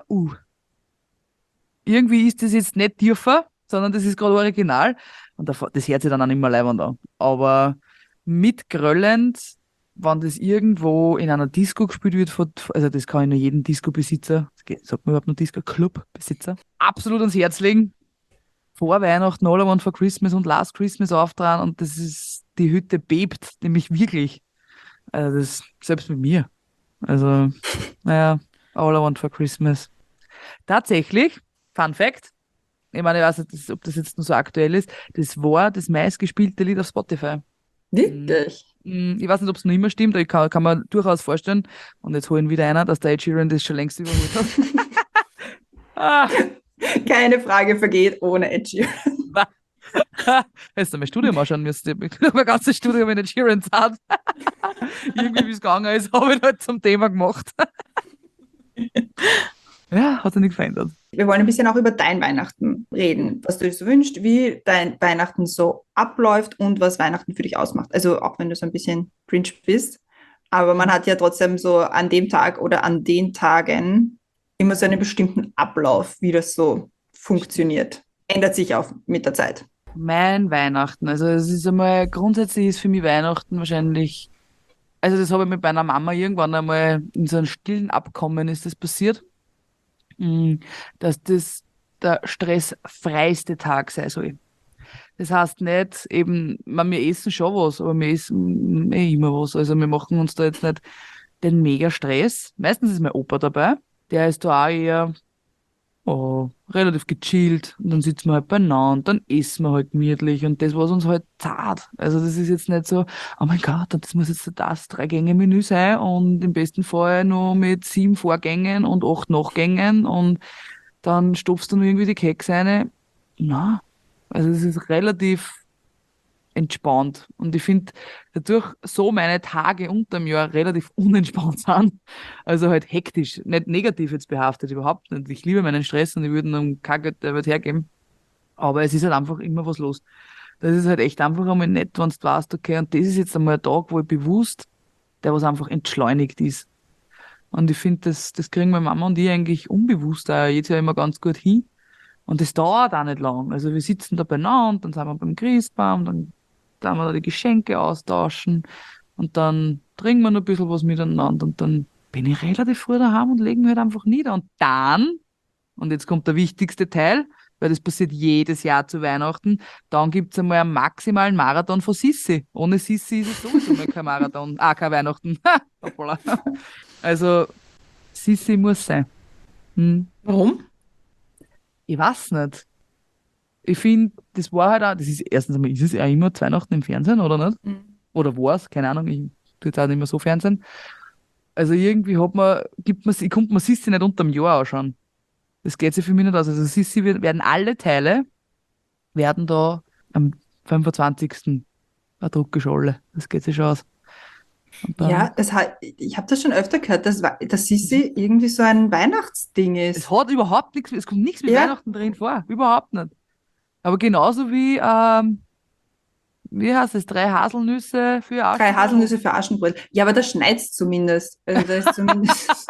irgendwie ist das jetzt nicht tiefer, sondern das ist gerade original. Und das hört sich dann auch nicht mehr leibend an. Aber mitgröllend, wenn das irgendwo in einer Disco gespielt wird, also das kann ich nur jedem Disco-Besitzer, sagt man überhaupt noch Disco-Club-Besitzer, absolut ans Herz legen. Vor Weihnachten, All I Want for Christmas und Last Christmas auftragen und das ist, die Hütte bebt, nämlich wirklich. Also das, selbst mit mir. Also, naja, All I Want for Christmas. Tatsächlich, Fun Fact, ich meine, ich weiß nicht, ob das jetzt nur so aktuell ist, das war das meistgespielte Lied auf Spotify. Wirklich? Ich weiß nicht, ob es noch immer stimmt, aber ich kann mir durchaus vorstellen, und jetzt holen wieder einer, dass der Ed Sheeran das schon längst überholt hat. Ah, Keine Frage vergeht ohne Ed Sheeran. hättest du mein Studium anschauen müssen. Ich habe mein ganzes Studium in Ed Sheeran hat. Irgendwie, wie es gegangen ist, habe ich halt zum Thema gemacht. Ja, hat sich nichts verändert. Wir wollen ein bisschen auch über dein Weihnachten reden, was du dir so wünschst, wie dein Weihnachten so abläuft und was Weihnachten für dich ausmacht. Also auch wenn du so ein bisschen cringe bist, aber man hat ja trotzdem so an dem Tag oder an den Tagen immer so einen bestimmten Ablauf, wie das so funktioniert. Ändert sich auch mit der Zeit. Mein Weihnachten, also es ist einmal, grundsätzlich ist für mich Weihnachten wahrscheinlich, also das habe ich mit meiner Mama irgendwann einmal in so einem stillen Abkommen ist das passiert, dass das der stressfreiste Tag sein soll. Das heißt nicht eben, wir essen schon was, aber wir essen immer was. Also wir machen uns da jetzt nicht den Mega-Stress. Meistens ist mein Opa dabei. Der ist da auch eher relativ gechillt. Und dann sitzen wir halt beieinander, dann essen wir halt gemütlich und das, was uns halt zahlt. Also das ist jetzt nicht so, oh mein Gott, das muss jetzt das 3-Gänge-Menü sein und im besten Fall nur mit 7 Vorgängen und 8 Nachgängen und dann stopfst du nur irgendwie die Kekse rein. Na, also es ist relativ entspannt. Und ich finde, dadurch so meine Tage unterm Jahr relativ unentspannt sind. Also halt hektisch, nicht negativ jetzt behaftet, überhaupt nicht. Ich liebe meinen Stress und ich würde ihm kein Geld der Welt hergeben. Aber es ist halt einfach immer was los. Das ist halt echt einfach einmal nett, wenn du weißt, okay, und das ist jetzt einmal ein Tag, wo ich bewusst, der was einfach entschleunigt ist. Und ich finde, das kriegen meine Mama und ich eigentlich unbewusst auch jedes Jahr immer ganz gut hin. Und das dauert auch nicht lang. Also wir sitzen da beieinander, dann sind wir beim Christbaum, dann wir da die Geschenke austauschen und dann trinken wir noch ein bisschen was miteinander und dann bin ich relativ früh daheim und lege mich halt einfach nieder. Und dann, und jetzt kommt der wichtigste Teil, weil das passiert jedes Jahr zu Weihnachten, dann gibt's einmal einen maximalen Marathon von Sissi. Ohne Sissi ist es sowieso mal kein Marathon, kein Weihnachten. Hoppala. Also Sissi muss sein. Warum? Ich weiß nicht. Ich finde, das war halt auch, das ist erstens einmal, ist es ja immer zu Weihnachten im Fernsehen, oder nicht? Mhm. Oder war's? Keine Ahnung, ich tue jetzt auch nicht mehr so Fernsehen. Also irgendwie ich konnte mir Sissi nicht unterm Jahr anschauen. Das geht sich für mich nicht aus. Also Sissi werden alle Teile, werden da am 25. eine Druckerscholle. Das geht sich schon aus. Und dann, Ja, ich habe das schon öfter gehört, dass Sissi irgendwie so ein Weihnachtsding es ist. hat überhaupt nichts, es kommt nichts mit Ja, Weihnachten drin vor. Überhaupt nicht. Aber genauso wie heißt es, 3 Haselnüsse für 3 Aschenbrödel. Haselnüsse für Aschenbrödel. Ja, aber das schneit's zumindest. Also da ist zumindest.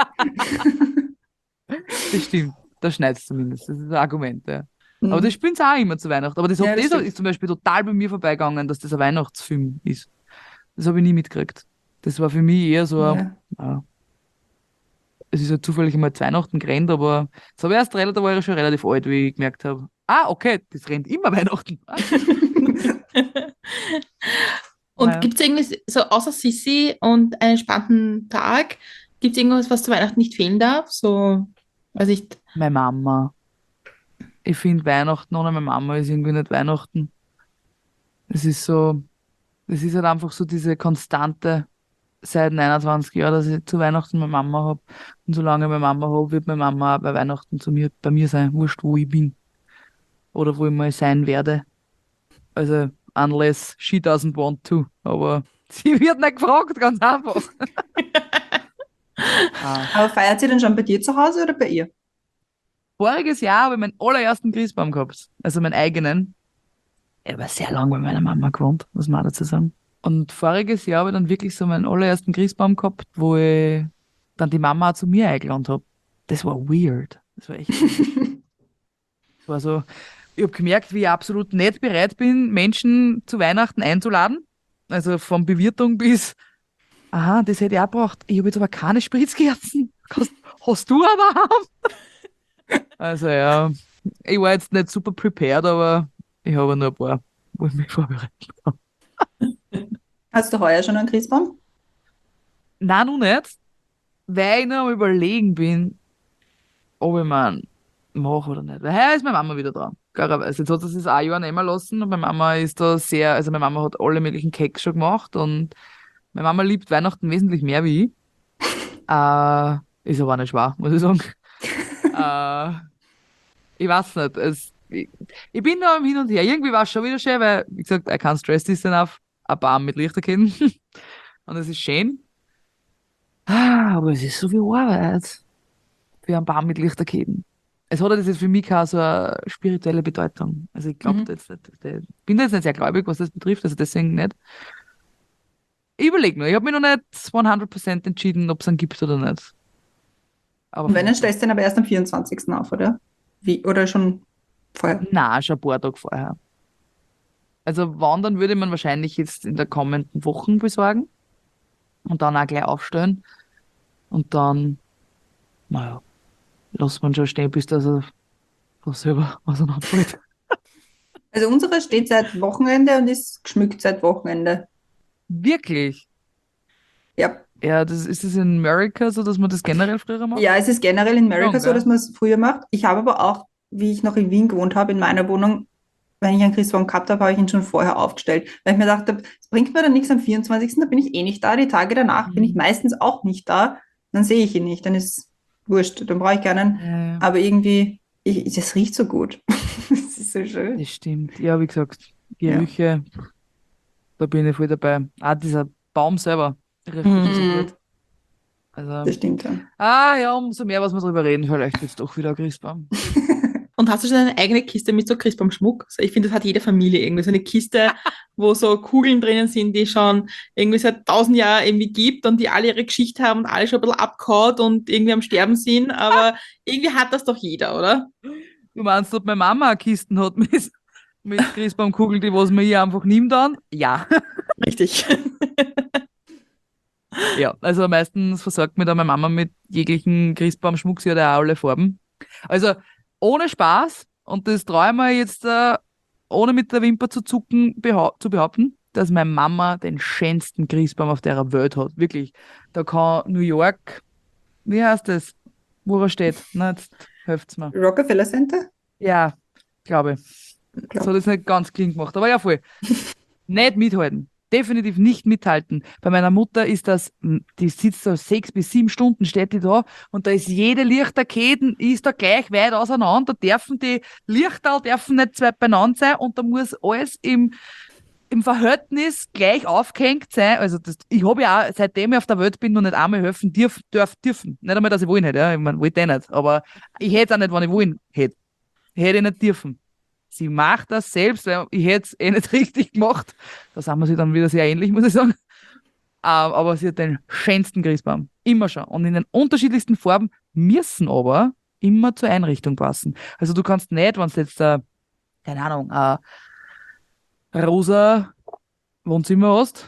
Das stimmt, das schneidet zumindest. Das ist ein Argument, ja. Aber das Mhm. spielen sie auch immer zu Weihnachten. Aber Ja, das das stimmt. ist zum Beispiel total bei mir vorbeigegangen, dass das ein Weihnachtsfilm ist. Das habe ich nie mitgekriegt. Das war für mich eher so, Ja. ja, es ist ja zufällig einmal zu Weihnachten gerannt, aber das habe ich erst da war ich schon relativ alt, wie ich gemerkt habe. Okay, das rennt immer Weihnachten. Und Naja. gibt es irgendwie so außer Sissi und einen entspannten Tag, gibt es irgendwas, was zu Weihnachten nicht fehlen darf? So, weiß ich, Meine Mama. Ich finde Weihnachten ohne meine Mama ist irgendwie nicht Weihnachten. Es ist so, es ist halt einfach so diese konstante seit 29 Jahren, dass ich zu Weihnachten meine Mama habe. Und solange ich meine Mama habe, wird meine Mama auch bei Weihnachten bei mir sein, wurscht wo ich bin oder wo ich mal sein werde. Also, unless she doesn't want to. Aber sie wird nicht gefragt, ganz einfach. Aber feiert sie denn schon bei dir zu Hause oder bei ihr? Voriges Jahr habe ich meinen allerersten Christbaum gehabt. Also meinen eigenen. Er war sehr lang bei meiner Mama gewohnt, muss man auch dazu sagen. Und voriges Jahr habe ich dann wirklich so meinen allerersten Christbaum gehabt, wo ich dann die Mama auch zu mir eingeladen habe. Das war weird. Das war echt weird. Das war so, ich habe gemerkt, wie ich absolut nicht bereit bin, Menschen zu Weihnachten einzuladen. Also von Bewirtung bis, aha, das hätte ich auch gebraucht. Ich habe jetzt aber keine Spritzkerzen. Hast du aber? Also ja, ich war jetzt nicht super prepared, aber ich habe nur ein paar, wo ich mich vorbereitet habe. Hast du heuer schon einen Christbaum? Nein, noch nicht, weil ich noch am Überlegen bin, ob ich meinen mache oder nicht. Weil heuer ist meine Mama wieder dran. Klarerweise. Jetzt hat sie es ein Jahr nehmen lassen und meine Mama ist da sehr, also meine Mama hat alle möglichen Keks schon gemacht und meine Mama liebt Weihnachten wesentlich mehr wie ich. Ist aber auch nicht schwer, muss ich sagen. äh, Ich weiß nicht. Ich bin da am Hin und Her. Irgendwie war es schon wieder schön, weil, wie gesagt, I can't stress this enough. Ein Baum mit Lichterketten. Und es ist schön. Aber es ist so viel Arbeit für einen Baum mit Lichterketten. Es hat halt jetzt für mich keine so eine spirituelle Bedeutung. Also ich glaube Mhm. jetzt nicht, ich bin jetzt nicht sehr gläubig, was das betrifft, also deswegen nicht. Ich überlege nur, ich habe mich noch nicht 100% entschieden, ob es einen gibt oder nicht. Aber Und wenn, dann stellst du den aber erst am 24. auf, oder? Wie? Oder schon vorher? nein, schon ein paar Tage vorher. Also wandern würde man wahrscheinlich jetzt in der kommenden Wochen besorgen und dann auch gleich aufstellen. Und dann, naja, lässt man schon stehen, bis das er selber auseinanderfällt. Also unsere steht seit Wochenende und ist geschmückt seit Wochenende. Wirklich? Ja. Ja, ist es in Amerika so, dass man das generell früher macht? Ja, es ist generell in Amerika Schon, so, gell? dass man es früher macht. Ich habe aber auch, wie ich noch in Wien gewohnt habe, in meiner Wohnung, wenn ich einen Christbaum gehabt habe, habe ich ihn schon vorher aufgestellt. Weil ich mir dachte, es bringt mir dann nichts am 24., da bin ich eh nicht da. Die Tage danach bin ich Mhm. meistens auch nicht da. Dann sehe ich ihn nicht, dann ist wurscht, dann brauche ich keinen. Ja, ja, Aber irgendwie, das riecht so gut. Das ist so schön. das stimmt. Ja, wie gesagt, Ja. Gerüche, da bin ich voll dabei. Ah, dieser Baum selber riecht wirklich so Mhm. gut. Also, Das stimmt ja. ja, umso mehr, was wir drüber reden, vielleicht wird es doch wieder ein Christbaum. Und hast du schon eine eigene Kiste mit so Christbaumschmuck? Ich finde, das hat jede Familie irgendwie. So eine Kiste, wo so Kugeln drinnen sind, die schon irgendwie seit 1000 Jahren irgendwie gibt und die alle ihre Geschichte haben und alle schon ein bisschen abgehauen und irgendwie am Sterben sind. Aber irgendwie hat das doch jeder, oder? Du meinst, ob meine Mama eine Kisten hat mit Christbaumkugeln, die was man hier einfach nimmt dann? Ja. Richtig. Ja, also meistens versorgt mich da meine Mama mit jeglichen Christbaumschmuck, sie hat ja auch alle Farben. Also ohne Spaß, und das traue ich mir jetzt, ohne mit der Wimper zu zucken, zu behaupten, dass meine Mama den schönsten Christbaum auf der Welt hat. Wirklich. Da kann New York, wie heißt das, wo er steht? Na, jetzt helft's mir. Rockefeller Center? Ja, glaube ich. Das hat jetzt nicht ganz clean gemacht, aber ja, voll. Nicht mithalten. Definitiv nicht mithalten. Bei meiner Mutter ist das, die sitzt da 6 bis 7 Stunden, steht die da und da ist jede Lichterkette, ist da gleich weit auseinander. Da dürfen die Lichter dürfen nicht zwei beieinander sein und da muss alles im Verhältnis gleich aufgehängt sein. Also ich habe ja auch, seitdem ich auf der Welt bin, noch nicht einmal helfen dürfen. Nicht einmal, dass ich wollen hätte. Ja. Ich meine, wollte ich nicht. Aber ich hätte es auch nicht, wenn ich wollen hätte. Hätte ich nicht dürfen. Sie macht das selbst, weil ich hätte es eh nicht richtig gemacht. Da sind wir sie dann wieder sehr ähnlich, muss ich sagen. Aber sie hat den schönsten Christbaum. Immer schon. Und in den unterschiedlichsten Farben müssen aber immer zur Einrichtung passen. Also du kannst nicht, wenn du jetzt, keine Ahnung, rosa Wohnzimmer hast,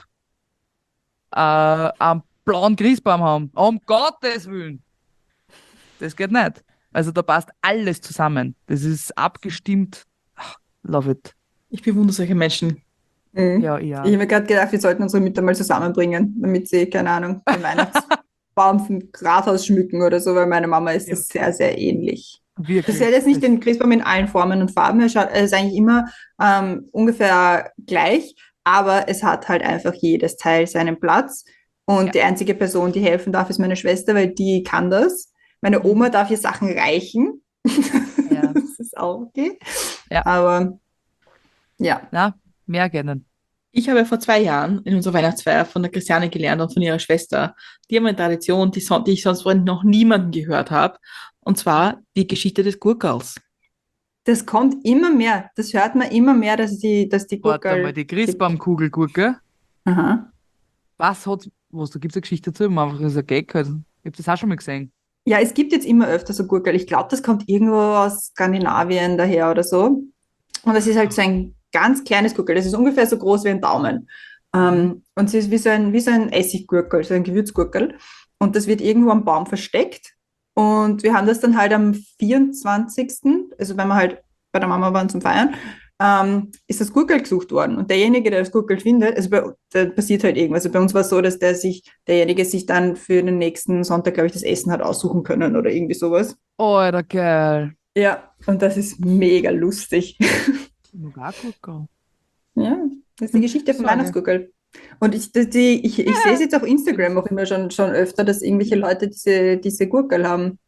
einen blauen Christbaum haben. Um Gottes Willen. Das geht nicht. Also da passt alles zusammen. Das ist abgestimmt. Love it. Ich bewundere solche Menschen. Mhm. Ja, Ich ja. habe mir gerade gedacht, wir sollten unsere Mütter mal zusammenbringen, damit sie, keine Ahnung, den Weihnachtsbaum vom Rathaus schmücken oder so, weil meine Mama ist Ja. das sehr, sehr ähnlich. Wirklich. Das hat jetzt nicht den Christbaum in allen Formen und Farben, er ist eigentlich immer ungefähr gleich, aber es hat halt einfach jedes Teil seinen Platz. Und Ja. die einzige Person, die helfen darf, ist meine Schwester, weil die kann das. Meine Oma darf ihr Sachen reichen. Ja. Das ist auch okay. Ja. Aber ja. Na, mehr gerne. Ich habe vor 2 Jahren in unserer Weihnachtsfeier von der Christiane gelernt und von ihrer Schwester. Die haben eine Tradition, die ich sonst von noch niemandem gehört habe. Und zwar die Geschichte des Gurkals. Das kommt immer mehr. Das hört man immer mehr, dass die Warte Gurkel mal, die Christbaumkugelgurke. Aha. Was hat, was, da gibt es eine Geschichte dazu? Einfach ist ein Gag halt. Ich habe das auch schon mal gesehen. Ja, es gibt jetzt immer öfter so Gurkel. Ich glaube, das kommt irgendwo aus Skandinavien daher oder so. Und das ist halt so ein ganz kleines Gurkel. Das ist ungefähr so groß wie ein Daumen. Und es ist wie so ein Essiggurkel, so ein Gewürzgurkel. Und das wird irgendwo am Baum versteckt. Und wir haben das dann halt am 24., also wenn wir halt bei der Mama waren zum Feiern, ist das Gurkel gesucht worden. Und derjenige, der das Gurkel findet, da passiert halt irgendwas. Also bei uns war es so, dass derjenige sich dann für den nächsten Sonntag, glaube ich, das Essen hat aussuchen können oder irgendwie sowas. Alter, geil. Ja, und das ist mega lustig. Nougat-Gurke. Ja, das ist die Geschichte vom Sage. Weihnachtsgurkel. Und ich sehe es jetzt auf Instagram auch immer schon öfter, dass irgendwelche Leute diese Gurkel haben.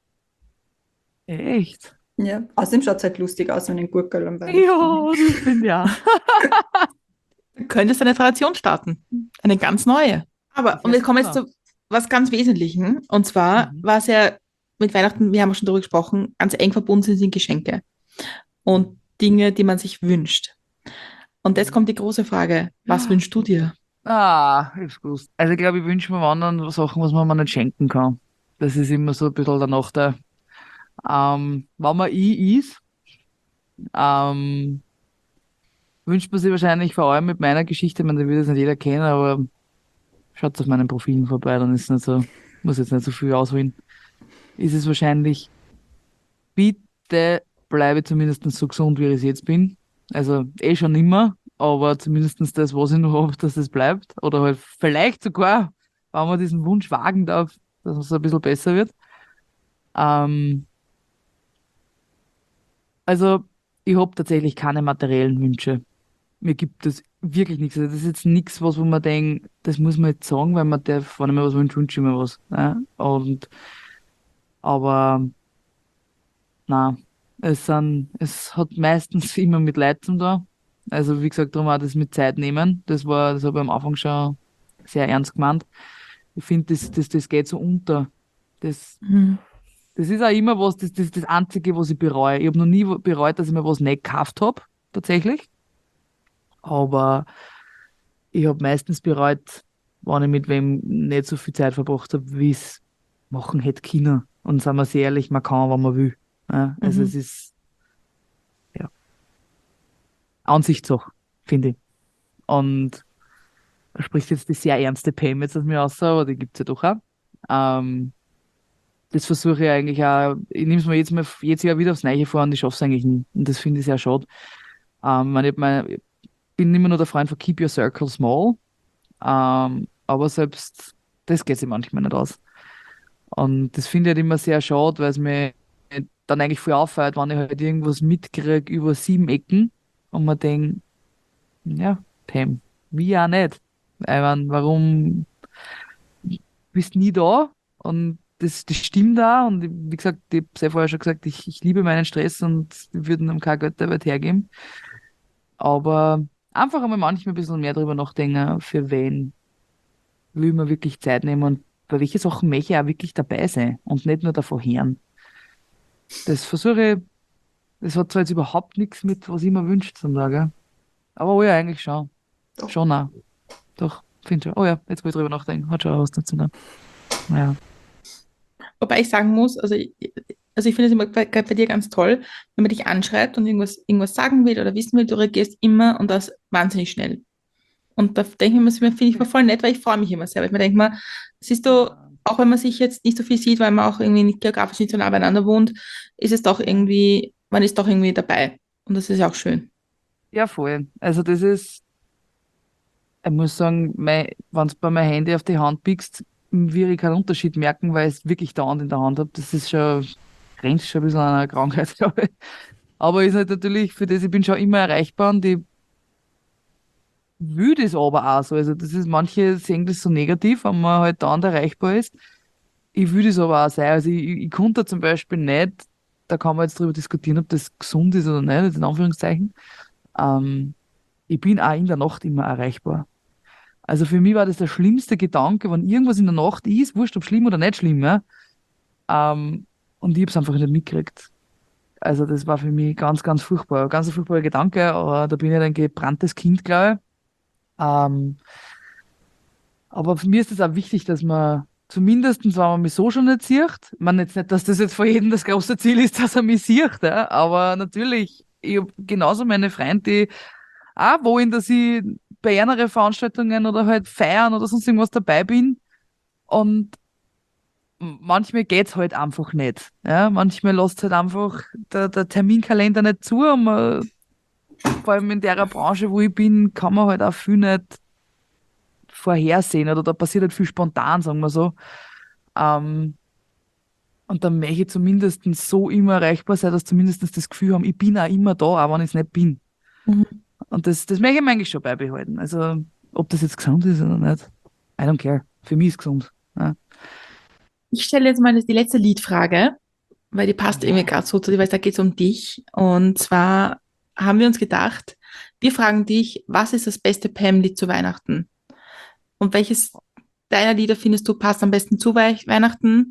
Echt? Ja, außerdem schaut es halt lustig aus, wenn ein Gurkel am Weihnachten. Ja, das bin ja. Du könntest eine Tradition starten. Eine ganz neue. Aber, Das und wär wir kommen jetzt super. zu was ganz Wesentlichen. Und zwar war es ja mit Weihnachten, wir haben schon darüber gesprochen, ganz eng verbunden sind Geschenke. Und Dinge, die man sich wünscht. Und jetzt kommt die große Frage, was wünschst du dir? Ich hab's gewusst. Also ich glaube, ich wünsche mir anderen Sachen, was man mir nicht schenken kann. Das ist immer so ein bisschen der Nachteil. Wenn man ist, wünscht man sich wahrscheinlich vor allem mit meiner Geschichte, man will das nicht jeder kennen, aber schaut auf meinen Profilen vorbei, dann ist nicht so, muss jetzt nicht so viel ausholen. Ist es wahrscheinlich, bitte bleibe zumindest so gesund, wie ich es jetzt bin. Also schon nimmer, aber zumindest das, was ich noch habe, dass es bleibt. Oder halt vielleicht sogar, wenn man diesen Wunsch wagen darf, dass es ein bisschen besser wird. Ähm, also ich habe tatsächlich keine materiellen Wünsche. Mir gibt es wirklich nichts. Also das ist jetzt nichts, was wo man denkt, das muss man jetzt sagen, weil man darf, wenn ich mir was wünscht, wünsche ich mir was. Ne? Aber na, es hat meistens immer mit Leid zu tun. Also wie gesagt, darum auch das mit Zeit nehmen. Das habe ich am Anfang schon sehr ernst gemeint. Ich finde, das geht so unter. Das, Mhm. das ist auch immer was, das Einzige, was ich bereue. Ich habe noch nie bereut, dass ich mir was nicht gekauft habe, tatsächlich. Aber ich habe meistens bereut, wenn ich mit wem nicht so viel Zeit verbracht habe, wie ich es machen hätte können. Und sagen wir sehr ehrlich, man kann, wenn man will. Ja, also es Mhm. ist ja Ansichtssache, finde ich. Und da spricht jetzt die sehr ernste Pam jetzt aus mir raus, aber die gibt's ja doch auch. Ähm, Das versuche ich eigentlich auch, ich nehme es mir jedes Jahr wieder aufs Neue vor und ich schaffe es eigentlich nie. Und das finde ich sehr schade. Ich bin immer nur der Freund von Keep Your Circle Small. Aber selbst das geht sich manchmal nicht aus. Und das finde ich halt immer sehr schade, weil es mir dann eigentlich voll auffällt, wenn ich halt irgendwas mitkriege über 7 Ecken und man denkt, ja, Pam, wie auch nicht. Ich mein, warum bist nie da? Und das stimmt da. Und wie gesagt, ich habe ja vorher schon gesagt, ich liebe meinen Stress und würde ihm kein Geld der Welt hergeben. Aber einfach einmal manchmal ein bisschen mehr darüber nachdenken, für wen will man wirklich Zeit nehmen und bei welchen Sachen möchte ich auch wirklich dabei sein und nicht nur davon hören. Das versuche ich, das hat zwar jetzt überhaupt nichts mit, was ich mir wünsche zum Sagen, aber oh ja, eigentlich schon. Doch. Schon auch. Doch, finde schon. Oh ja, jetzt wo ich drüber nachdenken, hat schon auch was dazu tun. Ja. Wobei ich sagen muss, also ich finde es immer gerade bei dir ganz toll, wenn man dich anschreibt und irgendwas sagen will oder wissen will, du reagierst immer und das wahnsinnig schnell. Und da denke ich mir, finde ich mal voll nett, weil ich freue mich immer sehr. Weil ich mir denke mal, siehst du, auch wenn man sich jetzt nicht so viel sieht, weil man auch irgendwie nicht geografisch nicht so nah beieinander wohnt, ist es doch irgendwie, man ist doch irgendwie dabei. Und das ist ja auch schön. Ja, voll. Also das ist, ich muss sagen, wenn du bei meinem Handy auf die Hand pickst, würde ich keinen Unterschied merken, weil ich es wirklich dauernd in der Hand habe. Das ist schon, grenzt schon ein bisschen an einer Krankheit, glaube ich. Aber ist halt natürlich, für das ich bin schon immer erreichbar und ich will das aber auch so. Also das ist, manche sehen das so negativ, wenn man halt dauernd erreichbar ist. Ich will das aber auch sein. Also ich konnte zum Beispiel nicht, da kann man jetzt darüber diskutieren, ob das gesund ist oder nicht, in Anführungszeichen. Ähm, Ich bin auch in der Nacht immer erreichbar. Also für mich war das der schlimmste Gedanke, wenn irgendwas in der Nacht ist, wurscht ob schlimm oder nicht schlimm, ja. Ähm, und ich habe es einfach nicht mitgekriegt. Also das war für mich ganz, ganz furchtbar. Ganz ein furchtbarer Gedanke, aber da bin ich ein gebranntes Kind, glaube ich. Ähm, aber für mich ist es auch wichtig, dass man zumindest, wenn man mich so schon nicht sieht, ich meine jetzt nicht, dass das jetzt für jeden das große Ziel ist, dass er mich sieht, ja, aber natürlich, ich habe genauso meine Freunde, die auch wollen, dass ich bei anderen Veranstaltungen oder halt Feiern oder sonst irgendwas dabei bin. Und manchmal geht's halt einfach nicht. Ja, manchmal lässt halt einfach der Terminkalender nicht zu. Und vor allem in der Branche, wo ich bin, kann man halt auch viel nicht vorhersehen oder da passiert halt viel spontan, sagen wir so. Ähm, und dann möchte ich zumindest so immer erreichbar sein, dass zumindest das Gefühl haben, ich bin auch immer da, auch wenn ich es nicht bin. Mhm. Und das möchte ich mir eigentlich schon beibehalten. Also, ob das jetzt gesund ist oder nicht, I don't care. Für mich ist gesund. Ja. Ich stelle jetzt mal die letzte Liedfrage, weil die passt irgendwie gerade so zu dir, weil da geht es um dich. Und zwar haben wir uns gedacht, wir fragen dich, was ist das beste Pam-Lied zu Weihnachten? Und welches deiner Lieder findest du passt am besten zu Weihnachten?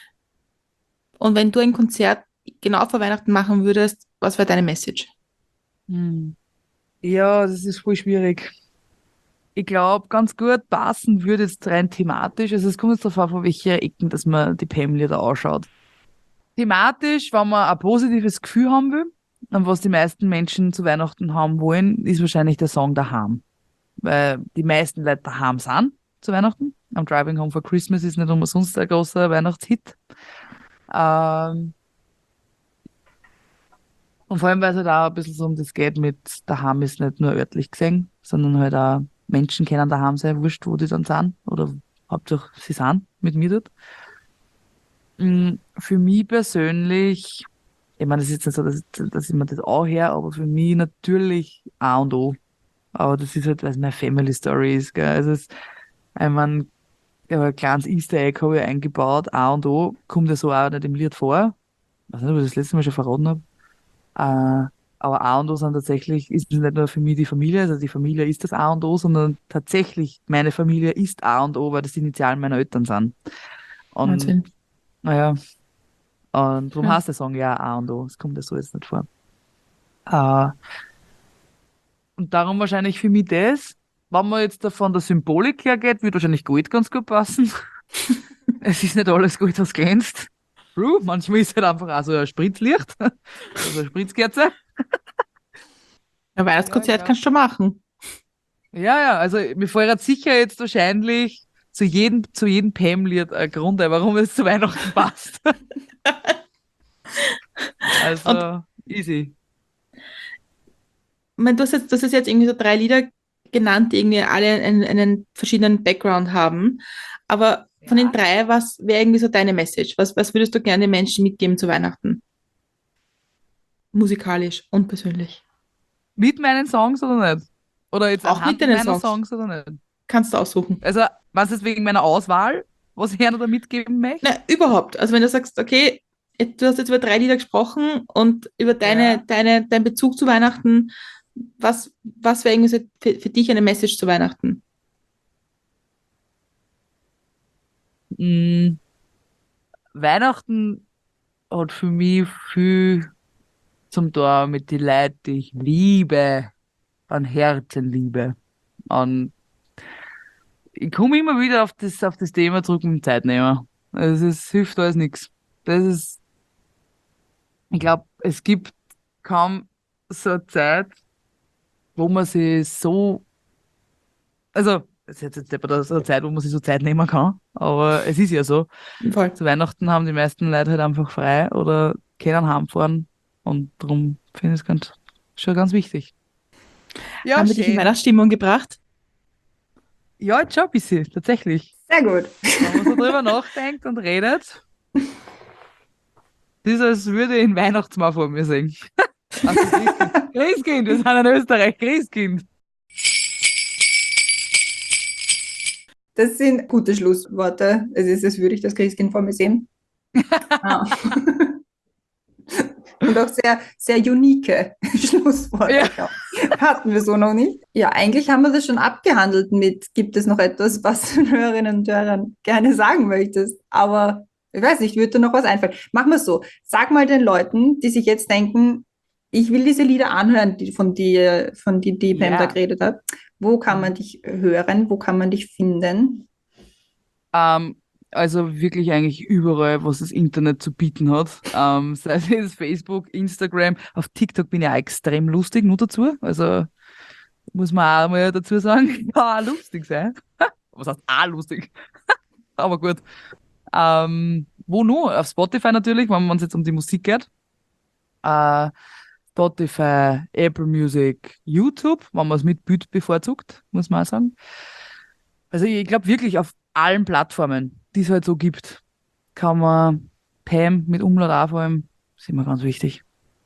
Und wenn du ein Konzert genau vor Weihnachten machen würdest, was wäre deine Message? Hm. Ja, das ist voll schwierig. Ich glaube, ganz gut passen würde jetzt rein thematisch. Also es kommt jetzt darauf an, von welcher Ecken, dass man die Pam-Lieder ausschaut. Thematisch, wenn man ein positives Gefühl haben will, und was die meisten Menschen zu Weihnachten haben wollen, ist wahrscheinlich der Song Daheim. Weil die meisten Leute daheim sind zu Weihnachten. I'm Driving Home for Christmas ist nicht umsonst ein großer Weihnachtshit. Ähm, Und vor allem, weil es halt auch ein bisschen so um das geht mit daheim ist nicht nur örtlich gesehen, sondern halt auch Menschen können daheim sein, wurscht, wo die dann sind oder hauptsächlich sie sind mit mir dort. Für mich persönlich, ich meine, das ist jetzt nicht so, dass ich mir das auch her, aber für mich natürlich A und O. Aber das ist halt, weil es meine Family Story ist, gell. Also ich meine, ein kleines Easter Egg habe ich eingebaut, A und O, kommt ja so auch nicht im Lied vor. Ich weiß nicht, ob ich das letzte Mal schon verraten habe. Aber A und O sind tatsächlich, ist nicht nur für mich die Familie, also die Familie ist das A und O, sondern tatsächlich meine Familie ist A und O, weil das die Initialen meiner Eltern sind. Und Wahnsinn. naja, und darum Ja. heißt der Song ja A und O. Es kommt ja so jetzt nicht vor. Äh, und darum wahrscheinlich für mich das, wenn man jetzt da von der Symbolik hergeht, wird wahrscheinlich Gold ganz gut passen. Es ist nicht alles Gold, was glänzt. True, manchmal ist halt einfach auch so ein Spritzlicht, also eine Spritzkerze. Ein Weihnachtskonzert Ja, kannst du schon machen. ja, also mir fällt sicher jetzt wahrscheinlich zu jedem Pam-Lied ein Grund ein, warum es zu Weihnachten passt. Also, easy. Ich meine, du hast jetzt irgendwie so 3 Lieder genannt, die irgendwie alle einen verschiedenen Background haben. Aber von den 3, was wäre irgendwie so deine Message? Was würdest du gerne den Menschen mitgeben zu Weihnachten? Musikalisch und persönlich. Mit meinen Songs oder nicht? Oder jetzt Auch mit anhand deinen meiner Songs. Songs oder nicht? Kannst du aussuchen. Also, was ist wegen meiner Auswahl, was ich gerne da mitgeben möchte? Na, überhaupt. Also wenn du sagst, okay, du hast jetzt über 3 Lieder gesprochen und über Ja. deinen Bezug zu Weihnachten, was wäre irgendwie so für dich eine Message zu Weihnachten? Mm, Weihnachten hat für mich viel zum Tor mit den Leuten, die ich liebe, an Herzenliebe. An, ich komme immer wieder auf das Thema zurück mit dem Zeitnehmer. Also es hilft alles nichts. Das ist, ich glaube, es gibt kaum so eine Zeit, wo man sich so, also es ist jetzt nicht so eine Zeit, wo man sich so Zeit nehmen kann, aber es ist ja so. Voll. Zu Weihnachten haben die meisten Leute halt einfach frei oder können heimfahren und darum finde ich es schon ganz wichtig. Ja, Haben wir dich in schön. Weihnachtsstimmung gebracht? Ja, jetzt schon ein bisschen, tatsächlich. Sehr gut. Wenn man so drüber nachdenkt und redet, das ist, als würde ich einen Weihnachtsmann vor mir sehen. Also Christkind. Christkind, wir sind in Österreich, Christkind. Das sind gute Schlussworte. Es ist, als würde ich das Christkind vor mir sehen. Ah. Und auch sehr, sehr unique Schlussworte. Ja. Ja. Hatten wir so noch nicht. Ja, eigentlich haben wir das schon abgehandelt mit, gibt es noch etwas, was du den Hörerinnen und Hörern gerne sagen möchtest? Aber ich weiß nicht, würde dir noch was einfallen? Machen wir es so. Sag mal den Leuten, die sich jetzt denken, ich will diese Lieder anhören, die Pam Ja. da geredet hat. Wo kann man dich hören? Wo kann man dich finden? Also wirklich eigentlich überall, was das Internet zu bieten hat. Sei es jetzt Facebook, Instagram, auf TikTok bin ich auch extrem lustig, nur dazu. Also muss man auch mal dazu sagen, kann auch lustig sein. Was heißt auch lustig? Aber gut. Wo nur? Auf Spotify natürlich, wenn es jetzt um die Musik geht. Äh, Spotify, Apple Music, YouTube, wenn man es mit Bild bevorzugt, muss man auch sagen. Also ich glaube wirklich auf allen Plattformen, die es halt so gibt, kann man Pam mit Umlaut auch vor allem, ist immer ganz wichtig,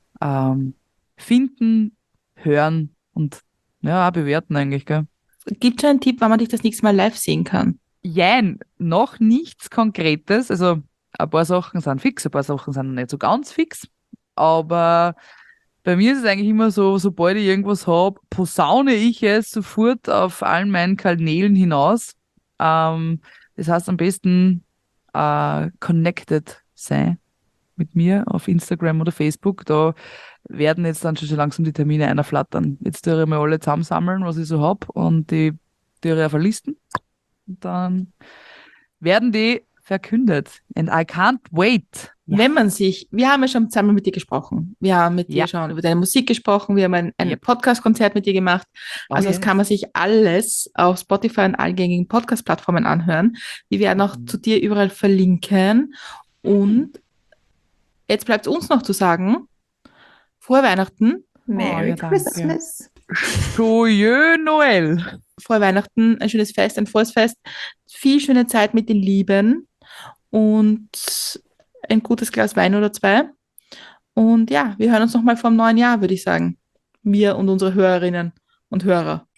finden, hören und ja, auch bewerten eigentlich, gell? Gibt schon einen Tipp, wann man dich das nächste Mal live sehen kann? Jein, noch nichts Konkretes. Also ein paar Sachen sind fix, ein paar Sachen sind nicht so ganz fix. Aber bei mir ist es eigentlich immer so, sobald ich irgendwas habe, posaune ich es sofort auf allen meinen Kanälen hinaus. Das heißt am besten connected sein mit mir auf Instagram oder Facebook. Da werden jetzt dann schon langsam die Termine einflattern. Jetzt tue ich mal alle zusammensammeln, was ich so hab und die tue ich auf eine Listen. Und dann werden die verkündet. And I can't wait. Ja. Wenn man sich, wir haben ja schon zusammen mit dir gesprochen. Wir haben mit dir Ja. schon über deine Musik gesprochen. Wir haben ein Yep. Podcast-Konzert mit dir gemacht. Oh Also das yes. kann man sich alles auf Spotify und allen gängigen Podcast-Plattformen anhören. Wir werden auch zu dir überall verlinken. Und jetzt bleibt es uns noch zu sagen, Frohe Weihnachten. Merry ja, danke. Christmas. Joyeux Noël. Frohe Weihnachten, ein schönes Fest, ein frohes Fest. Viel schöne Zeit mit den Lieben und ein gutes Glas Wein oder zwei. Und ja, wir hören uns nochmal vor dem neuen Jahr, würde ich sagen. Wir und unsere Hörerinnen und Hörer.